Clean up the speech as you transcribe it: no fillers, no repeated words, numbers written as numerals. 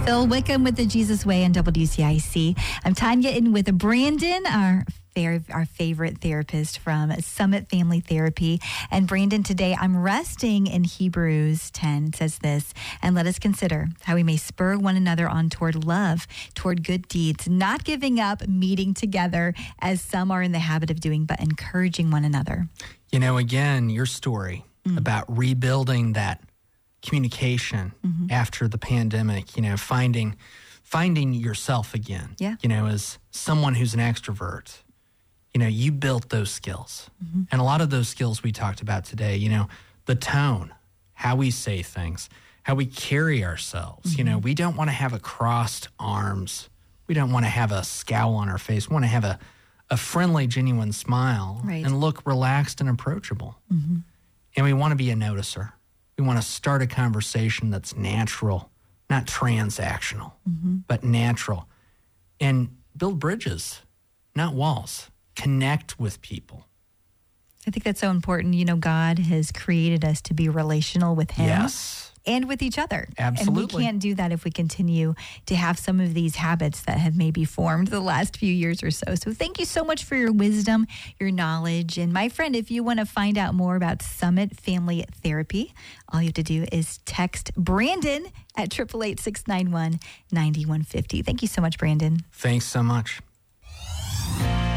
Phil Wickham with the Jesus Way on WCIC. I'm Tanya in with Brandon, our favorite therapist from Summit Family Therapy. And Brandon, today I'm resting in Hebrews 10. It says this, and let us consider how we may spur one another on toward love, toward good deeds, not giving up meeting together as some are in the habit of doing, but encouraging one another. You know, again, your story about rebuilding that communication after the pandemic, you know, finding yourself again, you know, as someone who's an extrovert. You know, you built those skills. And a lot of those skills we talked about today, you know, the tone, how we say things, how we carry ourselves. You know, we don't want to have a crossed arms. We don't want to have a scowl on our face. We want to have a friendly, genuine smile and look relaxed and approachable. And we want to be a noticer. We want to start a conversation that's natural, not transactional, but natural. And build bridges, not walls. Connect with people. I think that's so important. You know, God has created us to be relational with Him and with each other. Absolutely. And we can't do that if we continue to have some of these habits that have maybe formed the last few years or so. So thank you so much for your wisdom, your knowledge. And my friend, if you want to find out more about Summit Family Therapy, all you have to do is text Brandon at 888-691-9150. Thank you so much, Brandon. Thanks so much.